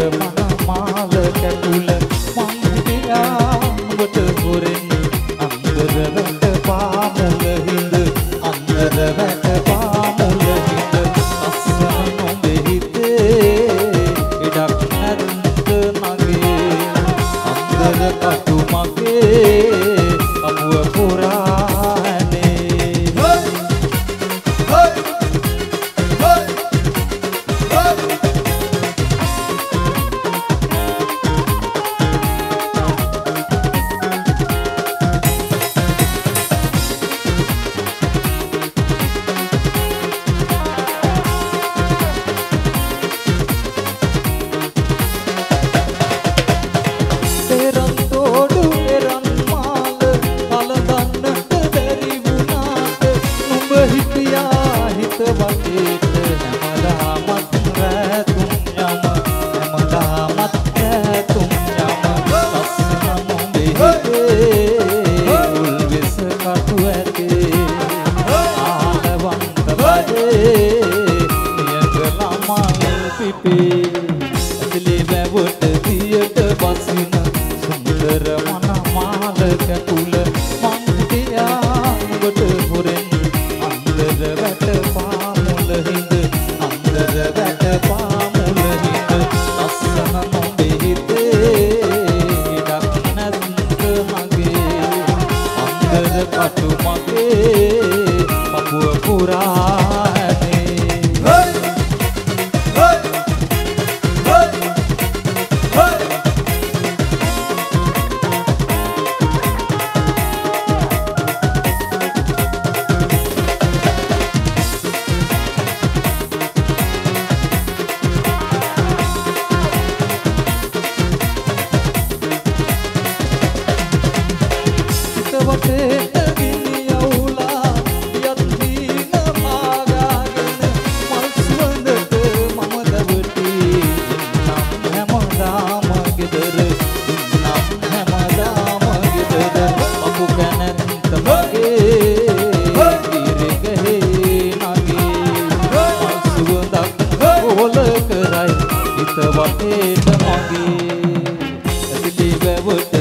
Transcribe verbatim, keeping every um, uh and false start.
මනමාල කැටුල මං ගියා ඔබට හොරෙන් අන්දර වැට පාමුල හිඳ අන්දර වැට පාමුල හිඳ අස්සන නොඹේ හිතේ ඉඩක් නැත්ත මගේ අන්දර කටු මගේ අමුව පුරානේ ඇතිලි වැවට දියට බසින සුන්දර මනමාල කැටුල මං ගියා ඔබට හොරෙන් අන්දර වැට පාමුල හිඳ අන්දර වැට පාමුල හිඳ ලස්සන නොඹේ හිතේ ඉඩක් නැත්ත මගේ අන්දර කටු මගේ පපුව පුරානේ වටේට ගිනි අවුලා යත් දීන පාගාගෙන මල් සුවඳට මම දවටි නම් හැමදාම ගෙදර නම් හැමදාම ගෙදර පපු කැනත් මගේ ඉරගහේ නගේ මල් සුවඳක් ඕල කරයි හිත වටේට මගේ ඇතිලි වැවට